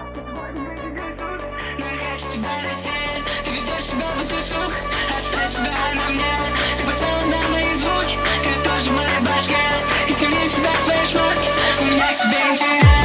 Ты ведешь себя будто сук, оставь себя на мне. Ты поцелуй на мои звуки, ты тоже в моей башке. И сними себя в свои шмотки, у меня к тебе интерес.